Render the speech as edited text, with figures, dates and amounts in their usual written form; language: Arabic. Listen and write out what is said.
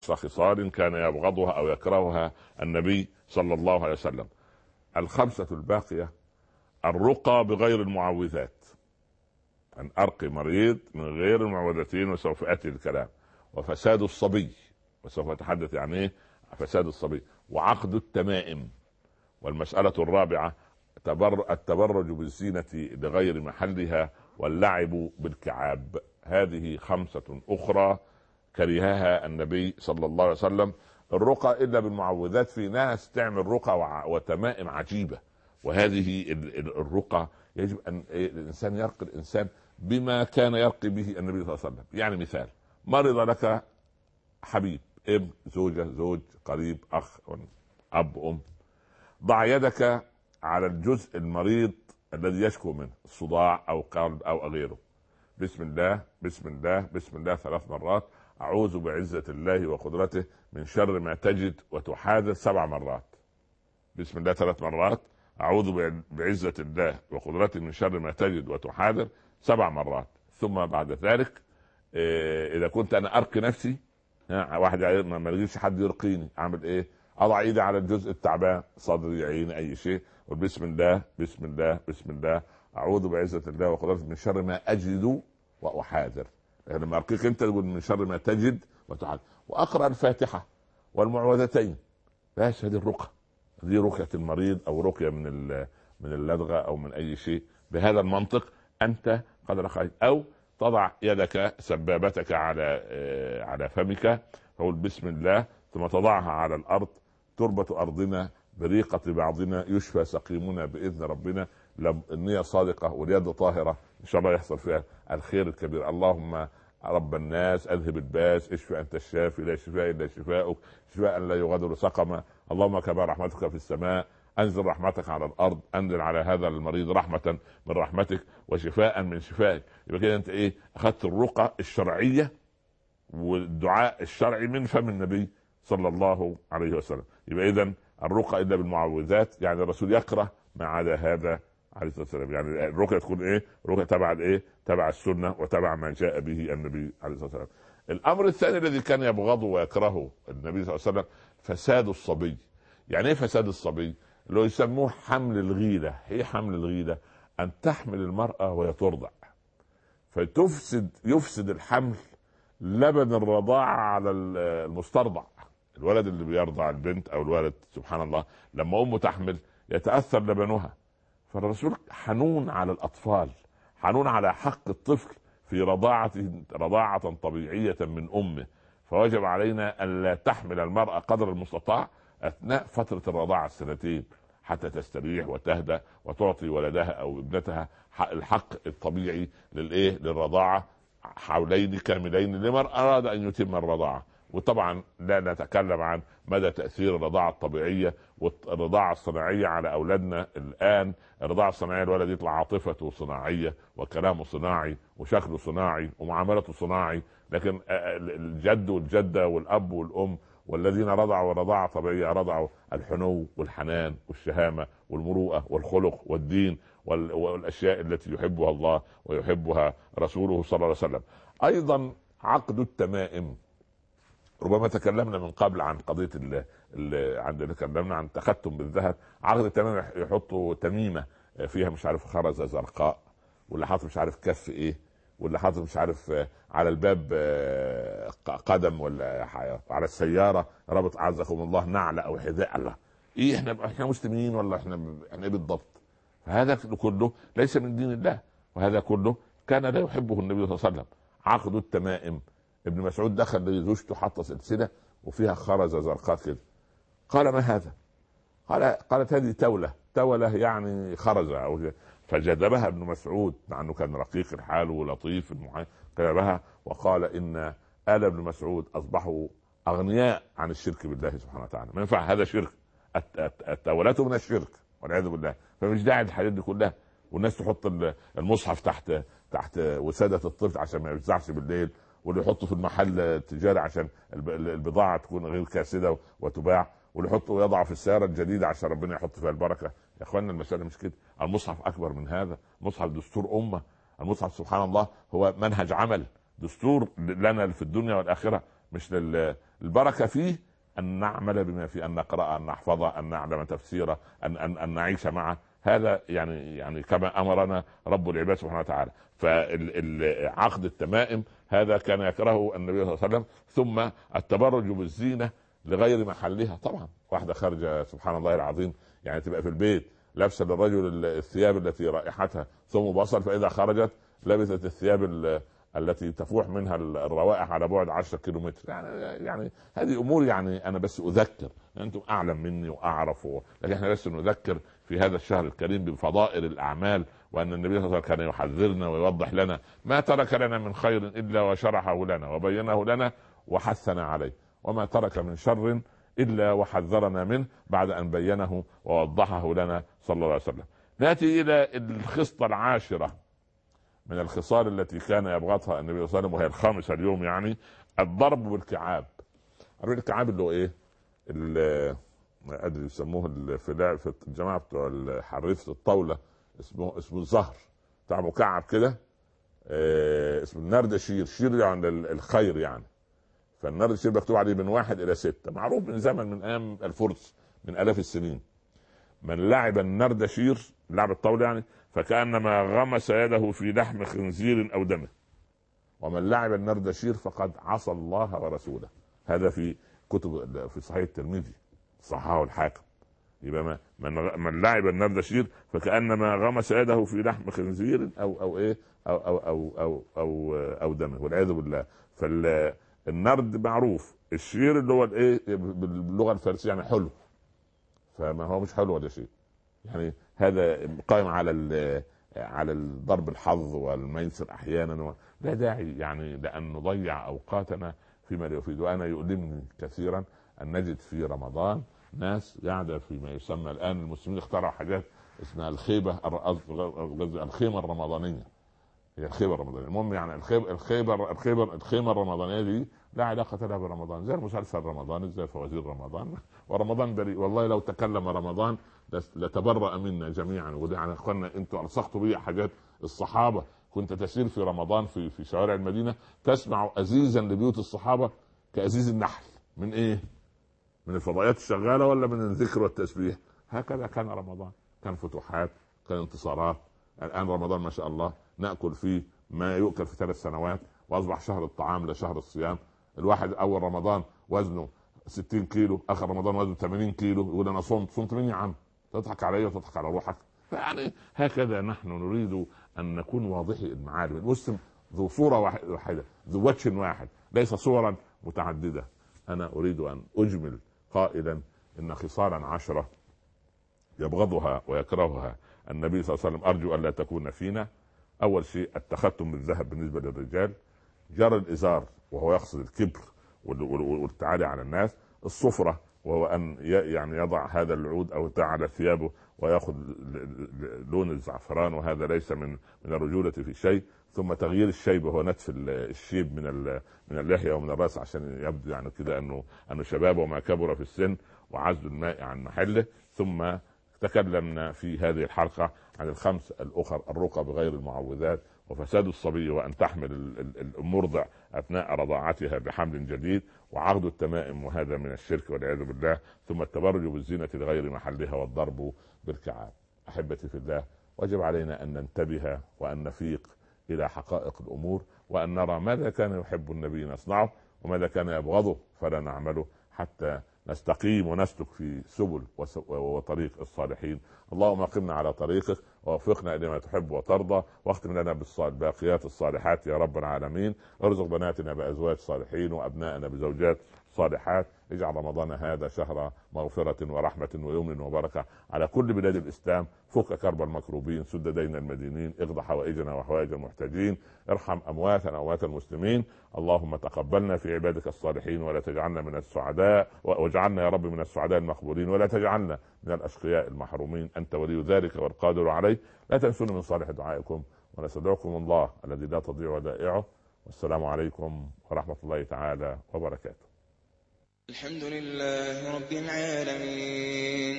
10 خصال كان يبغضها أو يكرهها النبي صلى الله عليه وسلم. 5 الباقية: الرقى بغير المعوذات، أن أرقي مريض من غير المعوذتين، وسوف أتي الكلام. وفساد الصبي، وسوف أتحدث يعني إيه فساد الصبي. وعقد التمائم. والمسألة الرابعة: التبرج بالزينة لغير محلها، واللعب بالكعاب. هذه 5 أخرى كرهها النبي صلى الله عليه وسلم. الرقى إلا بالمعوذات، في ناس تعمل رقى وتمائم عجيبة، وهذه الرقى يجب أن الإنسان يرقي الإنسان بما كان يرقي به النبي صلى الله عليه وسلم. يعني مثال: مرض لك حبيب، ابن، زوجة، زوج، قريب، أخ، أب، أم، ضع يدك على الجزء المريض الذي يشكو منه الصداع أو قلب أو غيره. بسم الله بسم الله بسم الله 3 مرات. أعوذ بعزة الله وقدرته من شر ما تجد وتحاذر 7 مرات. بسم الله 3 مرات. أعوذ بعزة الله وقدرته من شر ما تجد وتحاذر 7 مرات. ثم بعد ذلك إذا كنت أنا أرقي نفسي، واحد ما يجيش حد يرقيني، أعمل إيه؟ أضع إيدي على الجزء التعبان، صدري، عيني، أي شيء، وبسم الله بسم الله بسم الله أعوذ بعزة الله وقدرته من شر ما أجد وأحاذر. يعني لما أرقيك أنت تقول من شر ما تجد وتحاذر، وأقرأ الفاتحة والمعوذتين. بس هذه الرقى، دي رقية المريض أو رقية من اللدغة أو من أي شيء. بهذا المنطق أنت قد رقيت. أو تضع يدك سبابتك على فمك، تقول بسم الله، ثم تضعها على الأرض. تربة أرضنا بريقة بعضنا، يشفى سقيمنا بإذن ربنا. النية صادقة واليد طاهرة، إن شاء الله يحصل فيها الخير الكبير. اللهم رب الناس أذهب الباس، اشفى أنت الشافي، لا شفاء إلا شفاؤك، شفاء لا يغادر سقما. اللهم كما رحمتك في السماء أنزل رحمتك على الأرض، أنزل على هذا المريض رحمة من رحمتك وشفاء من شفائك. يبقى كده أنت إيه؟ أخذت الرقى الشرعية والدعاء الشرعي من فم النبي صلى الله عليه وسلم. يبقى إذن الرقى إلا بالمعوذات، يعني الرسول يكره ما عدا هذا عليه الصلاة والسلام. يعني الرقية تكون إيه؟ رقية تبع الإيه؟ تبع السنة وتبع ما جاء به النبي عليه الصلاة والسلام. الأمر الثاني الذي كان يبغضه ويكرهه النبي صلى الله عليه وسلم: فساد الصبي. يعني إيه فساد الصبي؟ اللي يسموه حمل الغيلة. هي حمل الغيلة أن تحمل المرأة وهي ترضع، يفسد الحمل لبن الرضاعة على المسترضع. الولد اللي بيرضع البنت أو الولد، سبحان الله، لما أمه تحمل يتأثر لبنها. فالرسول حنون على الأطفال، حنون على حق الطفل في رضاعة طبيعية من أمه. فوجب علينا أن لا تحمل المرأة قدر المستطاع أثناء فترة الرضاعة 2 حتى تستريح وتهدى وتعطي ولدها أو ابنتها الحق الطبيعي للرضاعة 2 حولين كاملين لمن أراد أن يتم الرضاعة. وطبعا لا نتكلم عن مدى تأثير الرضاعة الطبيعية والرضاعة الصناعية على أولادنا الآن. الرضاعة الصناعية الولد يطلع عاطفته صناعية وكلامه صناعي وشكله صناعي ومعاملته صناعي، لكن الجد والجدة والأب والأم والذين رضعوا رضاعة طبيعية رضعوا الحنو والحنان والشهامة والمروءة والخلق والدين والأشياء التي يحبها الله ويحبها رسوله صلى الله عليه وسلم. أيضا عقد التمائم. ربما تكلمنا من قبل عن قضية عندنا تكلمنا عن تختم بالذهب. عقد التمائم يحطوا تميمة فيها مش عارف خرزة زرقاء، واللي حاطط مش عارف كف ايه، واللي حاطط مش عارف على الباب قدم، ولا على السيارة ربط عزكم الله نعلة او حذاء. الله، ايه احنا مسلمين ولا احنا ايه بالضبط؟ فهذا كله ليس من دين الله، وهذا كله كان لا يحبه النبي صلى الله عليه وسلم. عقد التمائم. ابن مسعود دخل لزوجته حاطه سلسله وفيها خرزه زرقاء كده. قال: ما هذا؟ قالت: هذه تولة يعني خرزه او. فجذبها ابن مسعود مع انه كان رقيق الحال ولطيف جذبها وقال: ان آل ابن مسعود اصبحوا اغنياء عن الشرك بالله سبحانه وتعالى. ما ينفع، هذا شرك، التولة من الشرك والعياذ بالله. فمش داعي الحاجات دي كلها. والناس تحط المصحف تحت وسادة الطفل عشان ما يفزعش بالليل، واللي يحطه في المحل التجاري عشان البضاعة تكون غير كاسدة وتباع، واللي يحطه ويضعه في السيارة الجديدة عشان ربنا يحط فيها البركة. يا اخوانا المسألة مش كده. المصحف اكبر من هذا. المصحف دستور امة. المصحف سبحان الله هو منهج عمل، دستور لنا في الدنيا والآخرة، مش البركة فيه أن نعمل بما فيه، أن نقرأ، أن نحفظه، أن نعلم تفسيره، أن نعيش معه. هذا يعني كما أمرنا رب العباد سبحانه وتعالى. فعقد التمائم هذا كان يكرهه النبي صلى الله عليه وسلم. ثم التبرج بالزينة لغير محلها. طبعا واحدة خارجة سبحان الله العظيم، يعني تبقى في البيت لابسة للرجل الثياب التي رائحتها ثم بصل، فإذا خرجت لبست الثياب التي تفوح منها الروائح على بعد 10 كيلومتر. يعني هذه امور، يعني انا بس اذكر، انتم اعلم مني واعرف، لكن احنا بس نذكر في هذا الشهر الكريم بفضائل الاعمال، وان النبي صلى الله عليه وسلم كان يحذرنا ويوضح لنا ما ترك لنا من خير الا وشرحه لنا وبينه لنا وحثنا عليه، وما ترك من شر الا وحذرنا منه بعد ان بينه ووضحه لنا صلى الله عليه وسلم. ناتي الى الخصله العاشره من الخصال التي كان يبغضها النبي صلى الله عليه وسلم، وهي الخامسة اليوم، يعني الضرب بالكعاب. عارفين الكعاب اللي هو ايه؟ اللي ادري يسموه في الجماعه بتوع حريفه الطاوله، اسمه الزهر بتاع مكعب كده، اسمه النردشير. شير يعني الخير يعني. فالنردشير مكتوب عليه من 1 إلى 6، معروف من زمن، من ايام الفرس، من آلاف السنين. من لعب النردشير، لعب الطاوله يعني، فكأنما غمس يده في لحم خنزير أو دمه. ومن لعب النردشير فقد عصى الله ورسوله. هذا في كتب، في صحيح الترمذي، صححه الحاكم. يبقى من لعب النردشير فكأنما غمس يده في لحم خنزير أو إيه أو دمه، والعياذ بالله. فالنرد معروف، الشير اللي هو الإيه باللغة الفارسية يعني حلو، فما هو مش حلو ولا شيء. يعني هذا قائم على ضرب الحظ والميسر احيانا، لا داعي يعني لان نضيع اوقاتنا فيما لا يفيد. وانا يؤلمني كثيرا ان نجد في رمضان ناس قاعده فيما يسمى الان، المسلمين اخترعوا حاجات اسمها الخيمه الرمضانيه. هي الخيمه الرمضانيه، المهم يعني الخيمه الرمضانيه دي لا علاقه لها برمضان، زي المسلسل رمضان، زي فوازير رمضان، ورمضان بريء. والله لو تكلم رمضان لتبرأ منا جميعا. وده يعني اخوانا انتوا الصقتوا بي حاجات الصحابه. كنت تسير في رمضان في شوارع المدينه تسمع ازيزا لبيوت الصحابه كازيز النحل. من ايه؟ من الفضائيات الشغاله ولا من الذكر والتسبيح؟ هكذا كان رمضان، كان فتوحات، كان انتصارات. الان رمضان ما شاء الله ناكل فيه ما يؤكل في 3 سنوات، واصبح شهر الطعام لشهر الصيام. الواحد اول رمضان وزنه 60 كيلو، اخر رمضان وزنه 80 كيلو، يقول انا صمت مين يا عم؟ تضحك علي وتضحك على روحك. يعني هكذا نحن نريد ان نكون واضحي المعالم. المسلم ذو صوره واحده، ذو وجه واحد، ليس صورا متعدده. انا اريد ان اجمل قائلا ان خصالا 10 يبغضها ويكرهها النبي صلى الله عليه وسلم، ارجو ان لا تكون فينا. اول شيء التختم بالذهب بالنسبه للرجال، جر الازار وهو يقصد الكبر والتعالي على الناس، الصفرة وهو ان يعني يضع هذا العود او على ثيابه وياخذ لون الزعفران، وهذا ليس من الرجولة في شيء. ثم تغيير الشيب وهو نتف الشيب من اللحية ومن الراس عشان يبدو يعني كده انه شباب وما كبر في السن، وعزل الماء عن محله. ثم تكلمنا في هذه الحلقة عن الخمس الأخر: الرقى بغير المعوذات، وفساد الصبي وأن تحمل المرضع أثناء رضاعتها بحمل جديد، وعقد التمائم وهذا من الشرك والعياذ بالله، ثم التبرج بالزينة لغير محلها والضرب بالكعاب. أحبتي في الله، وجب علينا أن ننتبه وأن نفيق إلى حقائق الأمور، وأن نرى ماذا كان يحب النبي نصنعه وماذا كان يبغضه فلا نعمله، حتى نستقيم ونسلك في سبل وطريق الصالحين. اللهم اقمنا على طريقك ووفقنا الى ما تحب وترضى، واختم لنا بالباقيات الصالحات يا رب العالمين. ارزق بناتنا بازواج صالحين وابنائنا بزوجات صالحات. اجعل رمضان هذا شهر مغفرة ورحمة ويمن وبركة على كل بلاد الإسلام. فك كرب المكروبين، سد دين المدينين، اقض حوائجنا وحوائج المحتاجين، ارحم أموات المسلمين. اللهم تقبلنا في عبادك الصالحين ولا تجعلنا من السعداء، واجعلنا يا رب من السعداء المقبولين ولا تجعلنا من الأشقياء المحرومين. أنت ولي ذلك والقادر عليه. لا تنسونا من صالح دعائكم، ونستودعكم الله الذي لا تضيع ودائعه. والسلام عليكم ورحمة الله تعالى وبركاته. الحمد لله رب العالمين.